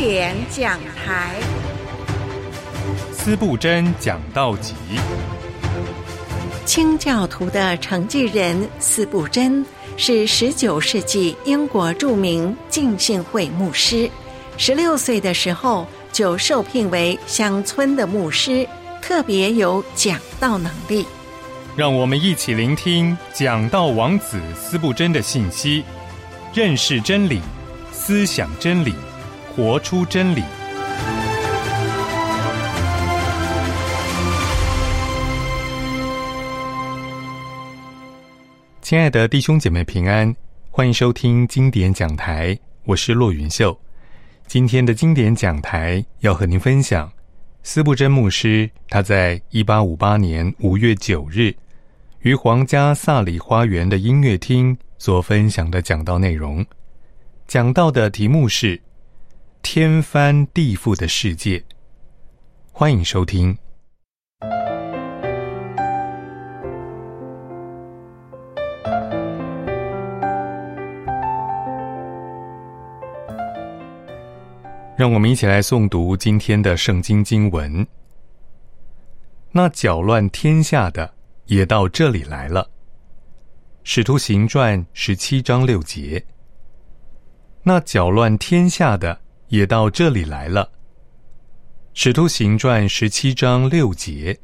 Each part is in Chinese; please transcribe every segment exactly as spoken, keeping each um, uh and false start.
典讲台， 司布真讲道集。 清教徒的承继人司布真是十九世纪英国著名浸信会牧师，十六岁的时候就受聘为乡村的牧师，特别有讲道能力。 让我们一起聆听讲道王子司布真的信息，认识真理，思想真理，活出真理。亲爱的弟兄姐妹平安，欢迎收听经典讲台，我是骆云秀。今天的经典讲台要和您分享司布真牧师他在一八五八年五月九日于皇家萨里花园的音乐厅所分享的讲道内容。讲道的题目是天翻地覆的世界。欢迎收听。让我们一起来诵读今天的圣经经文。那搅乱天下的也到这里来了。使徒行传十七章六节。那搅乱天下的也到这里来了。使徒行传十七章六节。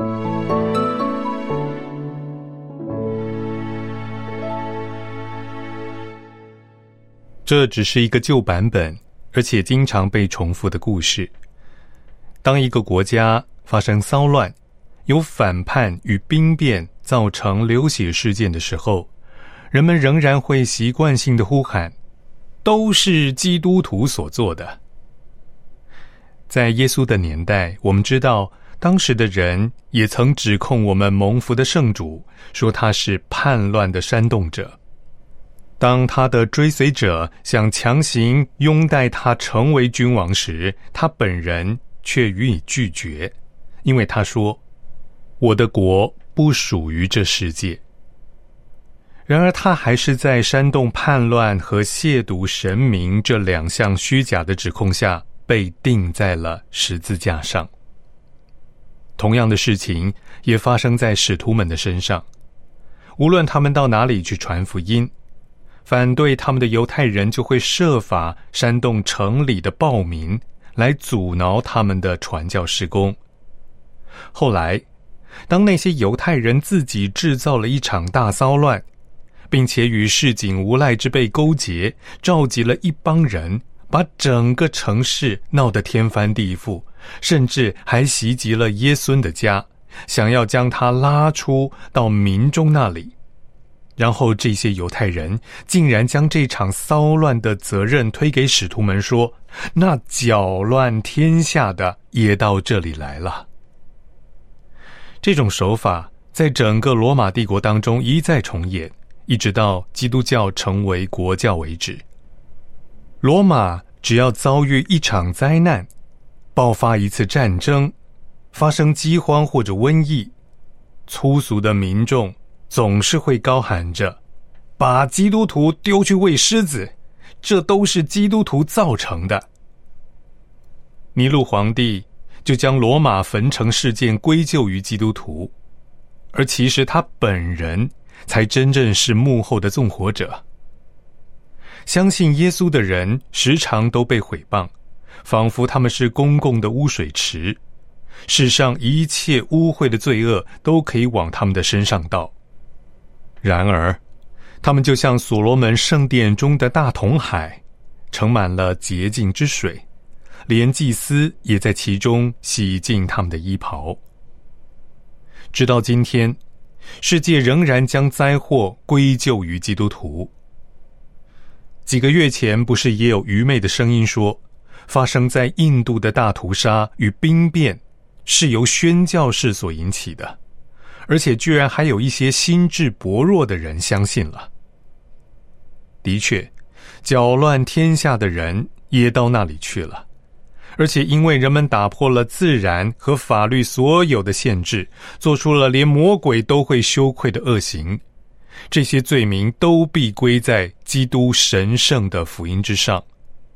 这只是一个旧版本，而且经常被重复的故事。当一个国家发生骚乱，有反叛与兵变造成流血事件的时候，人们仍然会习惯性的呼喊，都是基督徒所做的。在耶稣的年代，我们知道当时的人也曾指控我们蒙福的圣主，说他是叛乱的煽动者。当他的追随者想强行拥戴他成为君王时，他本人却予以拒绝，因为他说，我的国不属于这世界。然而他还是在煽动叛乱和亵渎神明这两项虚假的指控下被钉在了十字架上。同样的事情也发生在使徒们的身上。无论他们到哪里去传福音，反对他们的犹太人就会设法煽动城里的暴民来阻挠他们的传教事工。后来当那些犹太人自己制造了一场大骚乱，并且与市井无赖之辈勾结，召集了一帮人，把整个城市闹得天翻地覆，甚至还袭击了耶稣的家，想要将他拉出到民众那里。然后这些犹太人竟然将这场骚乱的责任推给使徒们，说，那搅乱天下的也到这里来了。这种手法在整个罗马帝国当中一再重演，一直到基督教成为国教为止。罗马只要遭遇一场灾难，爆发一次战争，发生饥荒或者瘟疫，粗俗的民众总是会高喊着，把基督徒丢去喂狮子，这都是基督徒造成的。尼禄皇帝就将罗马焚城事件归咎于基督徒，而其实他本人才真正是幕后的纵火者。相信耶稣的人时常都被毁谤，仿佛他们是公共的污水池，世上一切污秽的罪恶都可以往他们的身上倒。然而他们就像所罗门圣殿中的大铜海，盛满了洁净之水，连祭司也在其中洗净他们的衣袍。直到今天，世界仍然将灾祸归咎于基督徒。几个月前，不是也有愚昧的声音说，发生在印度的大屠杀与兵变是由宣教士所引起的，而且居然还有一些心智薄弱的人相信了。的确，搅乱天下的人也到那里去了，而且因为人们打破了自然和法律所有的限制，做出了连魔鬼都会羞愧的恶行，这些罪名都必归在基督神圣的福音之上。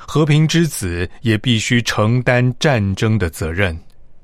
和平之子也必须承担战争的责任。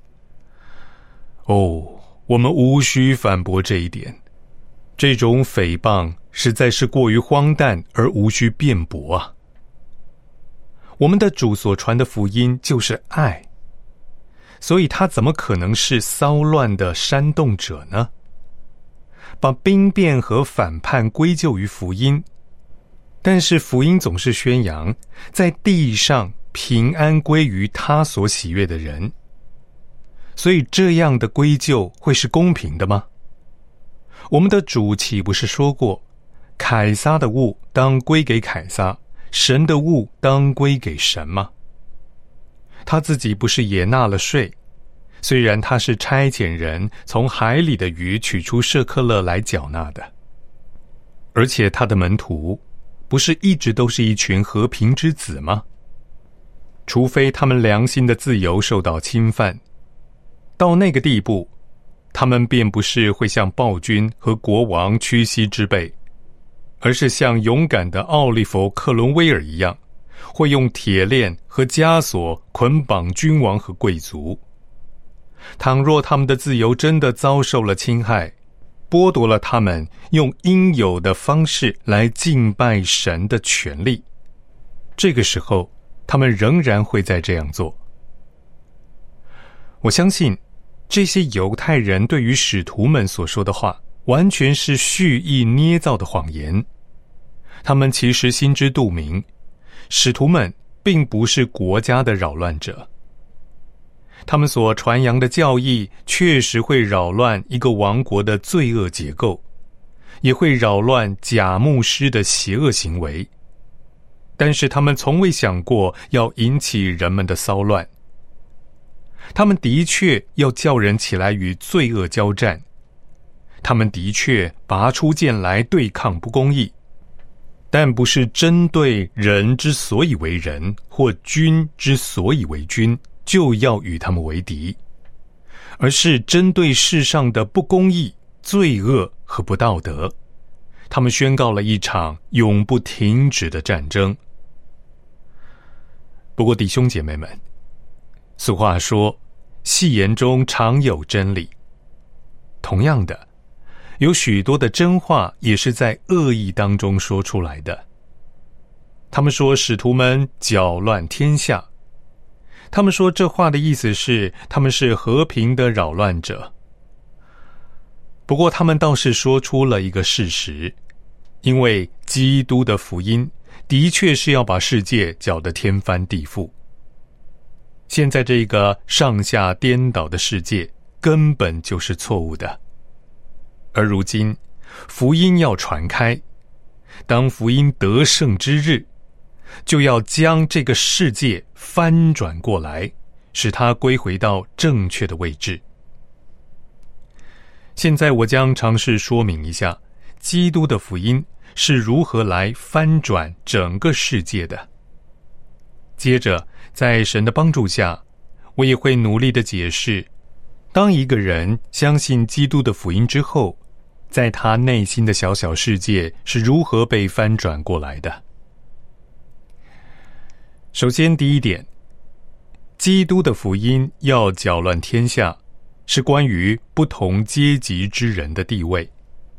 哦，我们无需反驳这一点，这种诽谤实在是过于荒诞而无需辩驳啊！我们的主所传的福音就是爱，所以他怎么可能是骚乱的煽动者呢？把兵变和反叛归咎于福音，但是福音总是宣扬在地上平安归于他所喜悦的人，所以这样的归咎会是公平的吗？我们的主岂不是说过，凯撒的物当归给凯撒，神的物当归给神吗？他自己不是也纳了税？虽然他是差遣人从海里的鱼取出舍客勒来缴纳的，而且他的门徒不是一直都是一群和平之子吗？除非他们良心的自由受到侵犯，到那个地步，他们便不是会像暴君和国王屈膝之辈，而是像勇敢的奥利弗·克伦威尔一样，会用铁链和枷锁捆绑君王和贵族。倘若他们的自由真的遭受了侵害，剥夺了他们用应有的方式来敬拜神的权利，这个时候他们仍然会再这样做。我相信这些犹太人对于使徒们所说的话完全是蓄意捏造的谎言，他们其实心知肚明，使徒们并不是国家的扰乱者，他们所传扬的教义确实会扰乱一个王国的罪恶结构，也会扰乱假牧师的邪恶行为，但是他们从未想过要引起人们的骚乱。他们的确要叫人起来与罪恶交战，他们的确拔出剑来对抗不公义，但不是针对人之所以为人，或君之所以为君，就要与他们为敌，而是针对世上的不公义、罪恶和不道德，他们宣告了一场永不停止的战争。不过弟兄姐妹们，俗话说，戏言中常有真理。同样的，有许多的真话也是在恶意当中说出来的。他们说使徒们搅乱天下，他们说这话的意思是他们是和平的扰乱者。不过他们倒是说出了一个事实，因为基督的福音的确是要把世界搅得天翻地覆。现在这个上下颠倒的世界根本就是错误的，而如今福音要传开，当福音得胜之日，就要将这个世界翻转过来，使它归回到正确的位置。现在我将尝试说明一下基督的福音是如何来翻转整个世界的。接着在神的帮助下，我也会努力地解释，当一个人相信基督的福音之后，在他内心的小小世界是如何被翻转过来的。首先第一点，基督的福音要搅乱天下，是关于不同阶级之人的地位。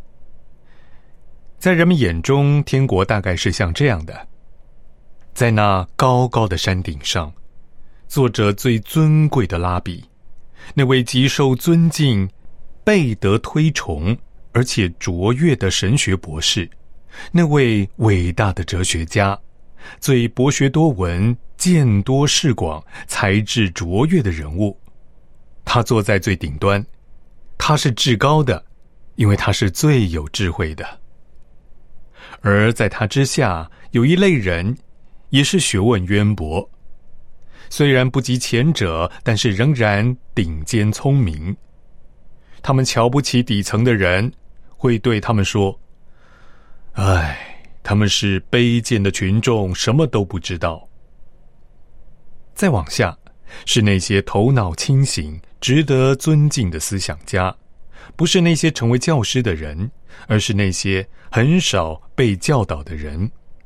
在人们眼中，天国大概是像这样的，在那高高的山顶上，坐着最尊贵的拉比，那位极受尊敬、备得推崇而且卓越的神学博士，那位伟大的哲学家，最博学多闻、见多识广、才智卓越的人物。他坐在最顶端，他是至高的，因为他是最有智慧的。而在他之下有一类人，也是学问渊博，虽然不及前者，但是仍然顶尖聪明。他们瞧不起底层的人，会对他们说，唉，他们是卑贱的群众，什么都不知道。再往下是那些头脑清醒、值得尊敬的思想家，不是那些成为教师的人，而是那些很少被教导的人。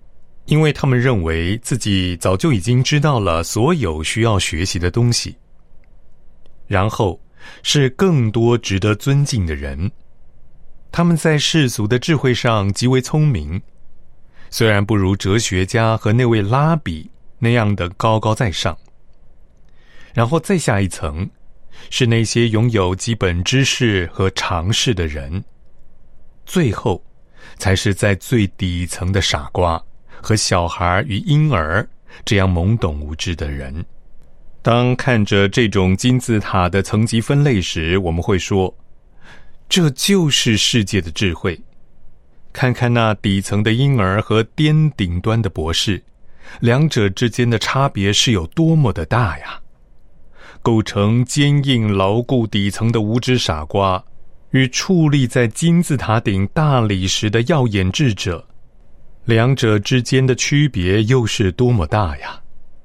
因为他们认为自己早就已经知道了所有需要学习的东西。然后是更多值得尊敬的人，他们在世俗的智慧上极为聪明，虽然不如哲学家和那位拉比那样的高高在上。然后再下一层，是那些拥有基本知识和常识的人，最后才是在最底层的傻瓜和小孩与婴儿这样懵懂无知的人。当看着这种金字塔的层级分类时，我们会说，这就是世界的智慧。看看那底层的婴儿和巅顶端的博士，两者之间的差别是有多么的大呀！构成坚硬牢固底层的无知傻瓜，与矗立在金字塔顶大理石的耀眼智者，两者之间的区别又是多么大呀！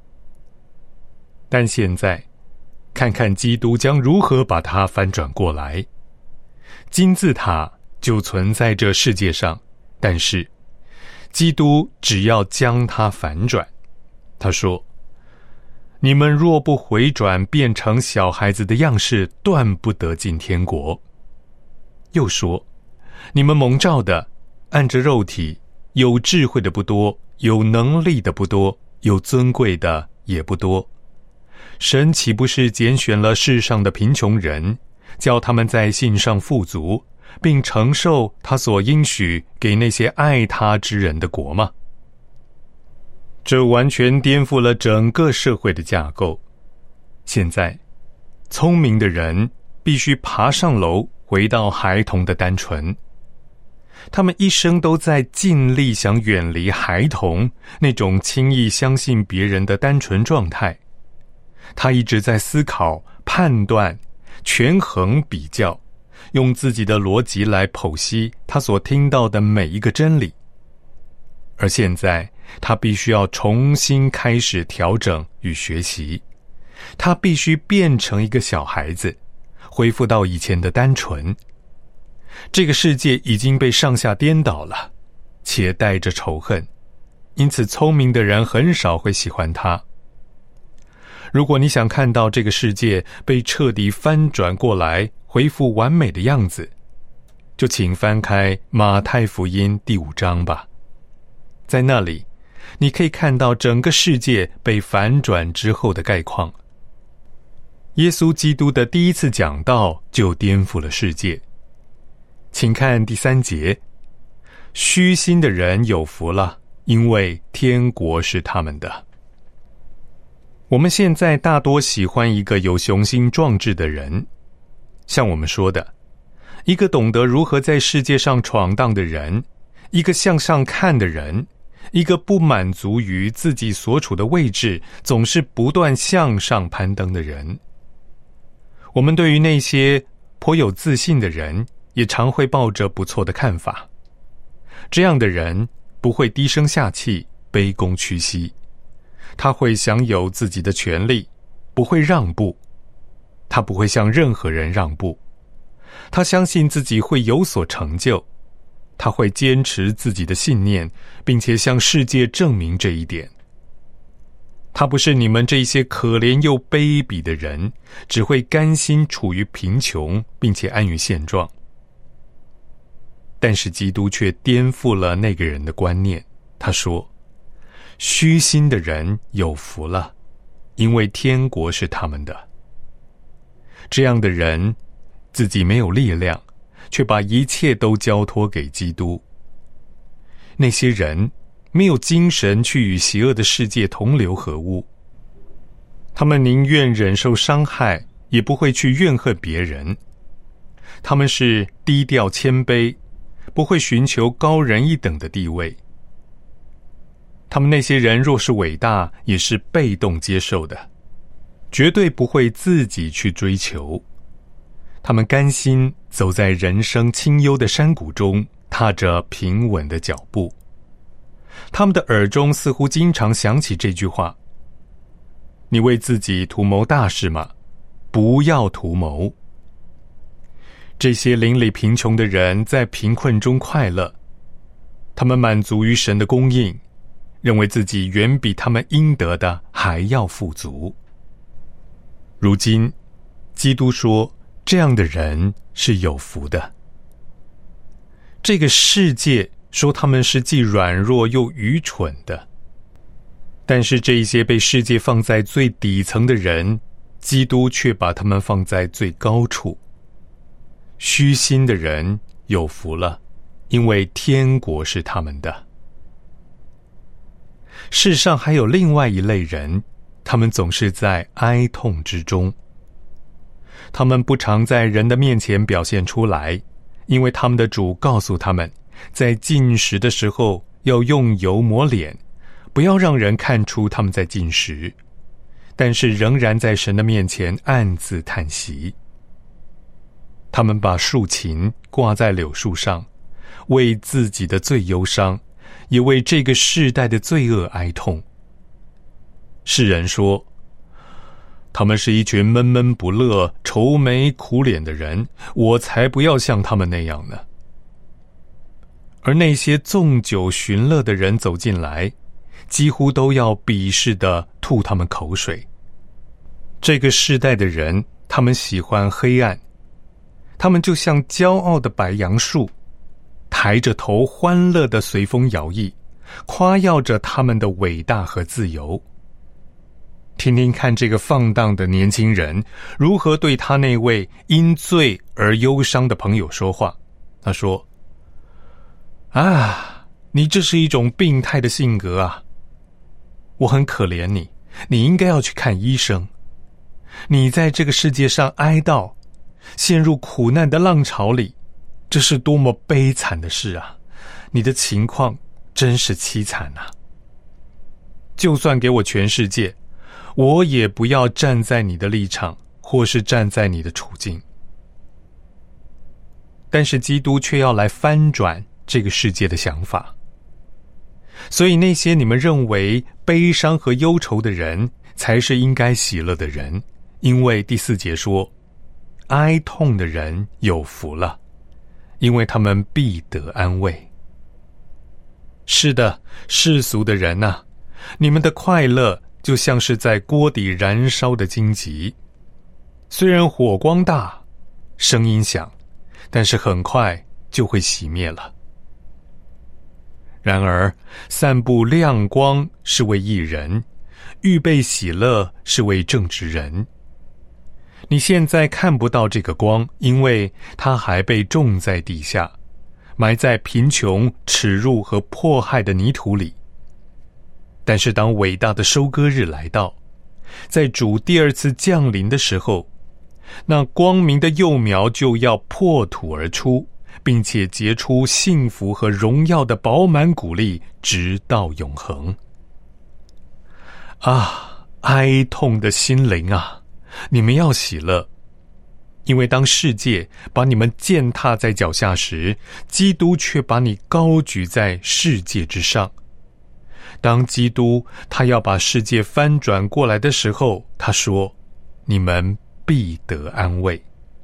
但现在，看看基督将如何把它翻转过来。金字塔就存在这世界上，但是基督只要将它反转。他说，你们若不回转变成小孩子的样式，断不得进天国。又说，你们蒙召的按着肉体，有智慧的不多，有能力的不多，有尊贵的也不多。神岂不是拣选了世上的贫穷人，叫他们在信上富足，并承受他所应许给那些爱他之人的国吗？这完全颠覆了整个社会的架构。现在，聪明的人必须爬上楼，回到孩童的单纯。他们一生都在尽力想远离孩童那种轻易相信别人的单纯状态。他一直在思考、判断、权衡、比较，用自己的逻辑来剖析他所听到的每一个真理。而现在，他必须要重新开始调整与学习，他必须变成一个小孩子，恢复到以前的单纯。这个世界已经被上下颠倒了，且带着仇恨，因此聪明的人很少会喜欢他。如果你想看到这个世界被彻底翻转过来，恢复完美的样子，就请翻开马太福音第五章吧。在那里，你可以看到整个世界被反转之后的概况。耶稣基督的第一次讲道就颠覆了世界。请看第三节，虚心的人有福了，因为天国是他们的。我们现在大多喜欢一个有雄心壮志的人，像我们说的，一个懂得如何在世界上闯荡的人，一个向上看的人，一个不满足于自己所处的位置，总是不断向上攀登的人。我们对于那些颇有自信的人，也常会抱着不错的看法。这样的人不会低声下气、卑躬屈膝，他会享有自己的权利，不会让步，他不会向任何人让步，他相信自己会有所成就，他会坚持自己的信念，并且向世界证明这一点。他不是你们这些可怜又卑鄙的人，只会甘心处于贫穷，并且安于现状。但是基督却颠覆了那个人的观念，他说，虚心的人有福了，因为天国是他们的。这样的人自己没有力量，却把一切都交托给基督。那些人没有精神去与邪恶的世界同流合污，他们宁愿忍受伤害，也不会去怨恨别人。他们是低调谦卑，不会寻求高人一等的地位。他们那些人若是伟大，也是被动接受的，绝对不会自己去追求。他们甘心走在人生清幽的山谷中，踏着平稳的脚步。他们的耳中似乎经常响起这句话：你为自己图谋大事吗？不要图谋。这些邻里贫穷的人在贫困中快乐，他们满足于神的供应， 认为自己远比他们应得的还要富足。如今，基督说，这样的人是有福的。这个世界说他们是既软弱又愚蠢的，但是这一些被世界放在最底层的人，基督却把他们放在最高处。虚心的人有福了，因为天国是他们的。世上还有另外一类人，他们总是在哀痛之中。他们不常在人的面前表现出来，因为他们的主告诉他们，在进食的时候要用油抹脸，不要让人看出他们在进食，但是仍然在神的面前暗自叹息。他们把竖琴挂在柳树上，为自己的罪忧伤，也为这个世代的罪恶哀痛。世人说，他们是一群闷闷不乐、愁眉苦脸的人，我才不要像他们那样呢。而那些纵酒寻乐的人走进来，几乎都要鄙视地吐他们口水。这个世代的人，他们喜欢黑暗，他们就像骄傲的白杨树，抬着头欢乐地随风摇曳，夸耀着他们的伟大和自由。听听看这个放荡的年轻人如何对他那位因罪而忧伤的朋友说话。他说，啊，你这是一种病态的性格啊，我很可怜你，你应该要去看医生。你在这个世界上哀悼，陷入苦难的浪潮里，这是多么悲惨的事啊，你的情况真是凄惨啊。就算给我全世界，我也不要站在你的立场，或是站在你的处境。但是基督却要来翻转这个世界的想法。所以那些你们认为悲伤和忧愁的人，才是应该喜乐的人，因为第四节说，哀痛的人有福了，因为他们必得安慰。是的，世俗的人啊，你们的快乐就像是在锅底燃烧的荆棘，虽然火光大，声音响，但是很快就会熄灭了。然而，散布亮光是为义人，预备喜乐是为正直人。你现在看不到这个光，因为它还被种在地下，埋在贫穷、耻辱和迫害的泥土里。但是当伟大的收割日来到，在主第二次降临的时候，那光明的幼苗就要破土而出，并且结出幸福和荣耀的饱满谷粒，直到永恒。啊，哀痛的心灵啊，你们要喜乐，因为当世界把你们践踏在脚下时，基督却把你高举在世界之上。当基督他要把世界翻转过来的时候，他说，你们必得安慰。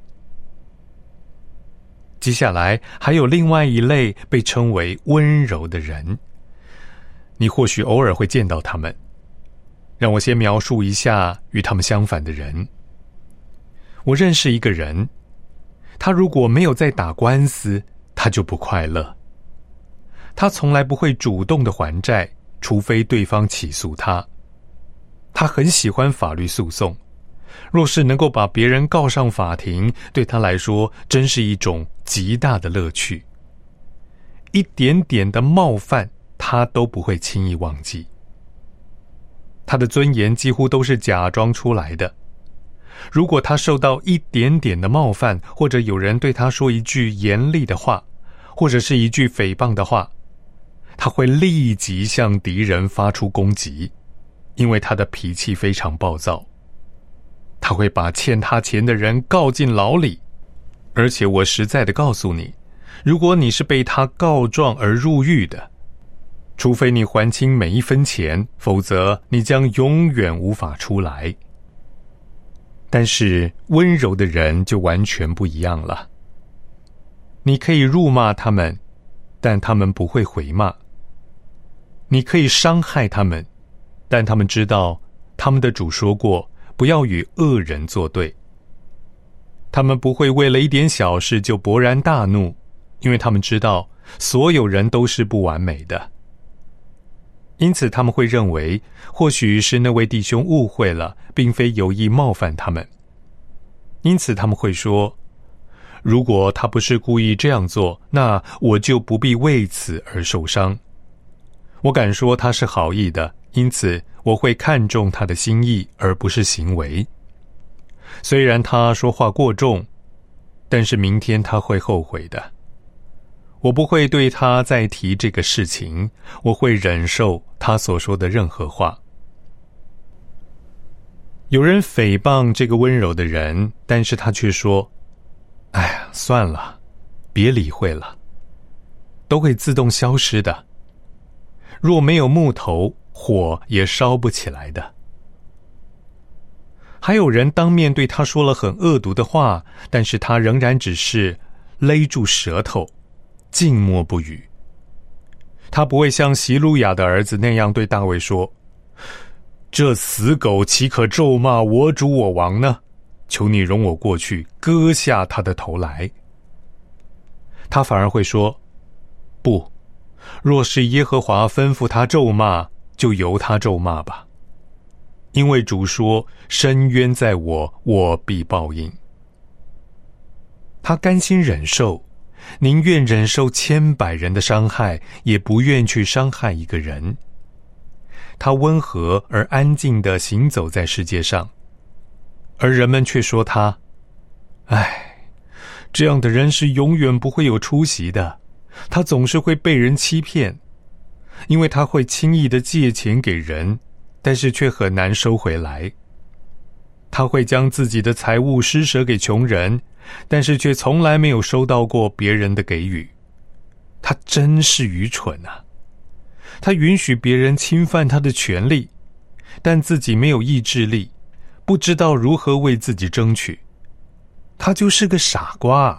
接下来还有另外一类被称为温柔的人，你或许偶尔会见到他们。让我先描述一下与他们相反的人。我认识一个人，他如果没有在打官司，他就不快乐。他从来不会主动的还债，除非对方起诉他。他很喜欢法律诉讼，若是能够把别人告上法庭，对他来说真是一种极大的乐趣。一点点的冒犯，他都不会轻易忘记。他的尊严几乎都是假装出来的。如果他受到一点点的冒犯，或者有人对他说一句严厉的话，或者是一句诽谤的话，他会立即向敌人发出攻击，因为他的脾气非常暴躁。他会把欠他钱的人告进牢里，而且我实在的告诉你，如果你是被他告状而入狱的，除非你还清每一分钱，否则你将永远无法出来。但是温柔的人就完全不一样了。你可以辱骂他们，但他们不会回骂。 你可以伤害他们，但他们知道他们的主说过，不要与恶人作对。他们不会为了一点小事就勃然大怒，因为他们知道所有人都是不完美的。因此他们会认为，或许是那位弟兄误会了，并非有意冒犯他们。因此他们会说，如果他不是故意这样做，那我就不必为此而受伤。我敢说他是好意的，因此我会看重他的心意，而不是行为。虽然他说话过重，但是明天他会后悔的。我不会对他再提这个事情，我会忍受他所说的任何话。有人诽谤这个温柔的人，但是他却说，哎呀，算了，别理会了，都会自动消失的。若没有木头，火也烧不起来的。还有人当面对他说了很恶毒的话，但是他仍然只是勒住舌头，静默不语。他不会像席路亚的儿子那样对大卫说，这死狗岂可咒骂我主我王呢？求你容我过去，割下他的头来。他反而会说，不，若是耶和华吩咐他咒骂，就由他咒骂吧。因为主说，伸冤在我，我必报应。他甘心忍受，宁愿忍受千百人的伤害，也不愿去伤害一个人。他温和而安静地行走在世界上，而人们却说他，唉，这样的人是永远不会有出息的，他总是会被人欺骗，因为他会轻易地借钱给人，但是却很难收回来。他会将自己的财物施舍给穷人，但是却从来没有收到过别人的给予。他真是愚蠢啊！他允许别人侵犯他的权利，但自己没有意志力，不知道如何为自己争取。他就是个傻瓜。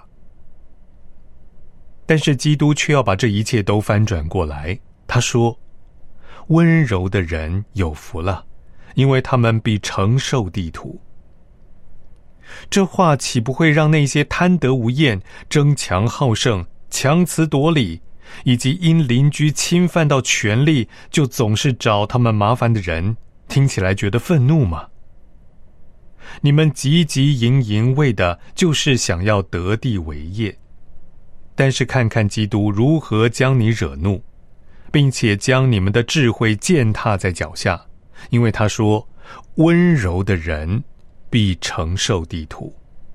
但是基督却要把这一切都翻转过来。他说，温柔的人有福了，因为他们必承受地土。这话岂不会让那些贪得无厌、争强好胜、强词夺理，以及因邻居侵犯到权力就总是找他们麻烦的人，听起来觉得愤怒吗？你们汲汲营营为的就是想要得地为业，但是看看基督如何将你惹怒，并且将你们的智慧践踏在脚下，因为他说，温柔的人必承受地土。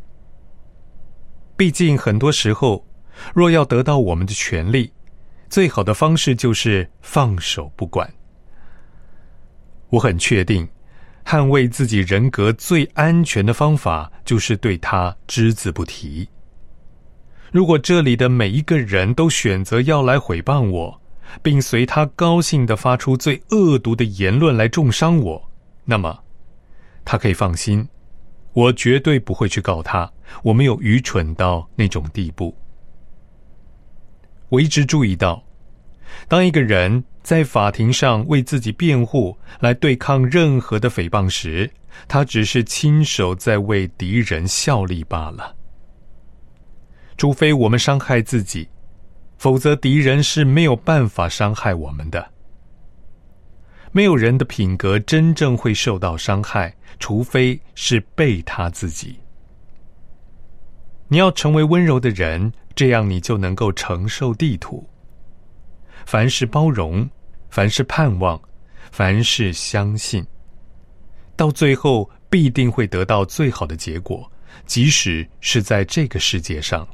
毕竟很多时候，若要得到我们的权利，最好的方式就是放手不管。我很确定，捍卫自己人格最安全的方法就是对他只字不提。如果这里的每一个人都选择要来毁谤我，并随他高兴地发出最恶毒的言论来重伤我，那么他可以放心，我绝对不会去告他，我没有愚蠢到那种地步。我一直注意到，当一个人在法庭上为自己辩护，来对抗任何的诽谤时，他只是亲手在为敌人效力罢了。除非我们伤害自己，否则敌人是没有办法伤害我们的。没有人的品格真正会受到伤害，除非是被他自己。你要成为温柔的人，这样你就能够承受地土。凡是包容，凡是盼望，凡是相信，到最后必定会得到最好的结果，即使是在这个世界上。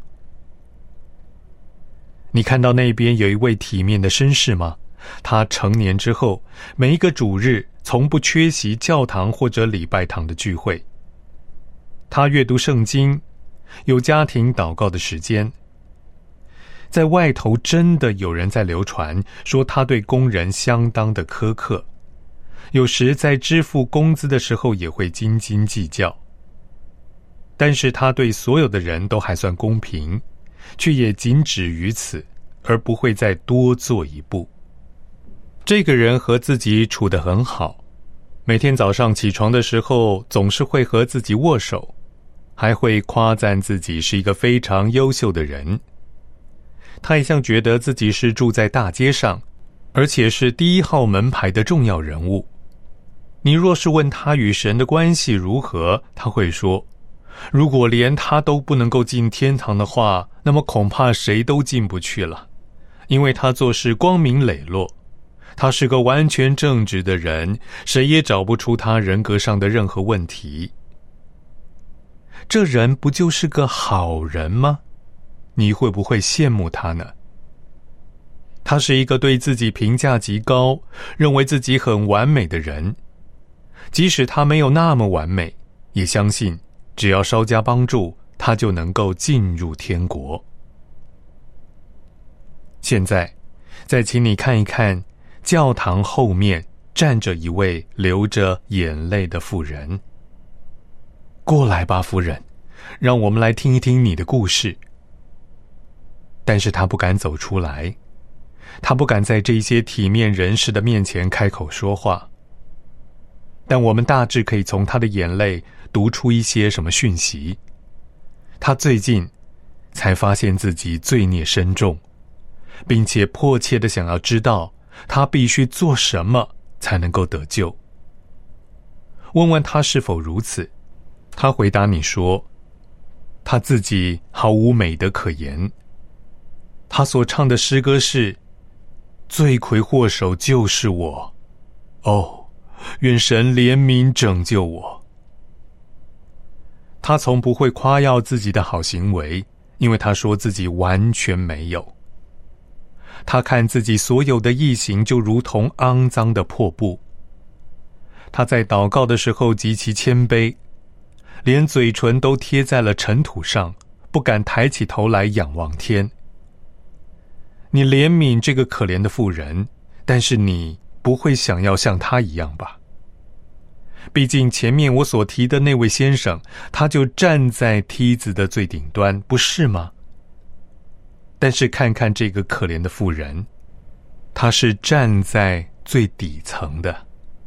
你看到那边有一位体面的绅士吗？他成年之后，每一个主日从不缺席教堂或者礼拜堂的聚会。他阅读圣经，有家庭祷告的时间。在外头真的有人在流传，说他对工人相当的苛刻，有时在支付工资的时候也会斤斤计较。但是他对所有的人都还算公平，却也仅止于此，而不会再多做一步。 这个人和自己处得很好，每天早上起床的时候总是会和自己握手，还会夸赞自己是一个非常优秀的人。他一向觉得自己是住在大街上，而且是第一号门牌的重要人物。你若是问他与神的关系如何，他会说，如果连他都不能够进天堂的话，那么恐怕谁都进不去了，因为他做事光明磊落，他是个完全正直的人，谁也找不出他人格上的任何问题。这人不就是个好人吗？你会不会羡慕他呢？他是一个对自己评价极高，认为自己很完美的人，即使他没有那么完美，也相信只要稍加帮助，他就能够进入天国。现在再请你看一看，教堂后面站着一位流着眼泪的妇人。过来吧，夫人，让我们来听一听你的故事。但是他不敢走出来，他不敢在这些体面人士的面前开口说话。但我们大致可以从他的眼泪读出一些什么讯息。他最近才发现自己罪孽深重，并且迫切地想要知道他必须做什么才能够得救。问问他是否如此，他回答你说，他自己毫无美德可言。他所唱的诗歌是，罪魁祸首就是我，哦，愿神怜悯拯救我。他从不会夸耀自己的好行为，因为他说自己完全没有。他看自己所有的义行就如同肮脏的破布。他在祷告的时候极其谦卑，连嘴唇都贴在了尘土上，不敢抬起头来仰望天。你怜悯这个可怜的妇人，但是你不会想要像他一样吧？毕竟前面我所提的那位先生，他就站在梯子的最顶端，不是吗？但是看看这个可怜的妇人，她是站在最底层的。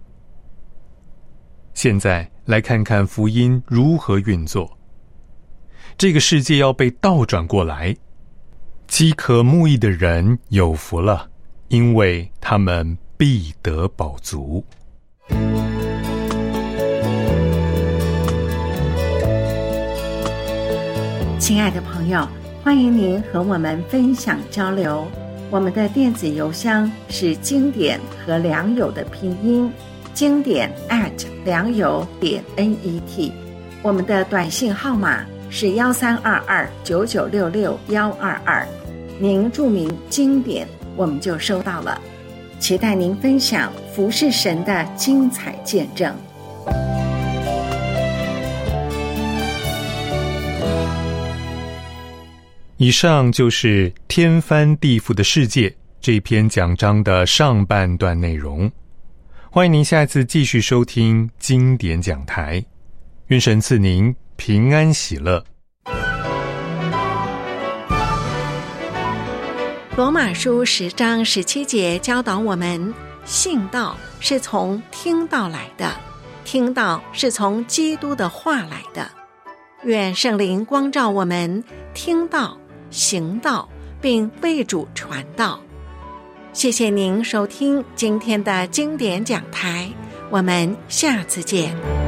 现在来看看福音如何运作。这个世界要被倒转过来，饥渴慕义的人有福了，因为他们必得饱足。 亲爱的朋友，欢迎您和我们分享交流。我们的电子邮箱是经典和良友的拼音，经典 at 良友点 net。我们的短信号码是幺三二二九九六六幺二二。您注明经典，我们就收到了。期待您分享服侍神的精彩见证。 以上就是天翻地覆的世界这篇讲章的上半段内容。欢迎您下次继续收听经典讲台，愿神赐您平安喜乐。 罗马书十章十七节教导我们，信道是从听道来的，听道是从基督的话来的。愿圣灵光照我们，听道、行道，并为主传道。谢谢您收听今天的经典讲台，我们下次见。